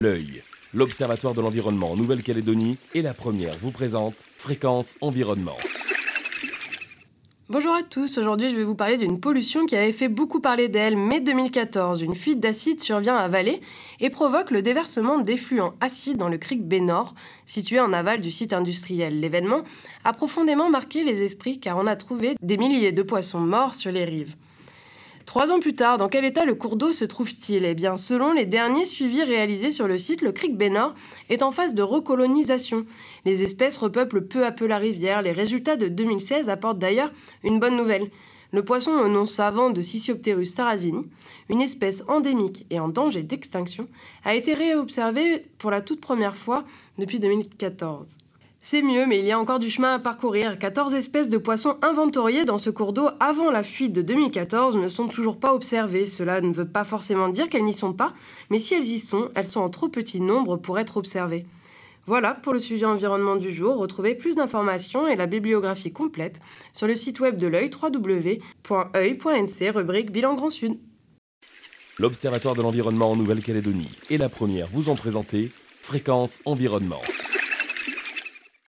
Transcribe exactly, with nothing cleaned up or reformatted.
L'œil, l'Observatoire de l'environnement en Nouvelle-Calédonie est la première vous présente Fréquence Environnement. Bonjour à tous, aujourd'hui je vais vous parler d'une pollution qui avait fait beaucoup parler d'elle. Mai deux mille quatorze, une fuite d'acide survient à Vallée et provoque le déversement d'effluents acides dans le creek Bénor, situé en aval du site industriel. L'événement a profondément marqué les esprits car on a trouvé des milliers de poissons morts sur les rives. Trois ans plus tard, dans quel état le cours d'eau se trouve-t-il ? Eh bien, selon les derniers suivis réalisés sur le site, le creek Bénor est en phase de recolonisation. Les espèces repeuplent peu à peu la rivière. Les résultats de deux mille seize apportent d'ailleurs une bonne nouvelle. Le poisson au nom savant de Siciopterus sarrazini, une espèce endémique et en danger d'extinction, a été réobservé pour la toute première fois depuis deux mille quatorze. C'est mieux, mais il y a encore du chemin à parcourir. quatorze espèces de poissons inventoriées dans ce cours d'eau avant la fuite de deux mille quatorze ne sont toujours pas observées. Cela ne veut pas forcément dire qu'elles n'y sont pas, mais si elles y sont, elles sont en trop petit nombre pour être observées. Voilà pour le sujet environnement du jour. Retrouvez plus d'informations et la bibliographie complète sur le site web de l'œil, w w w point œil point n c, rubrique Bilan Grand Sud. L'Observatoire de l'environnement en Nouvelle-Calédonie est la première vous en présenter Fréquence Environnement.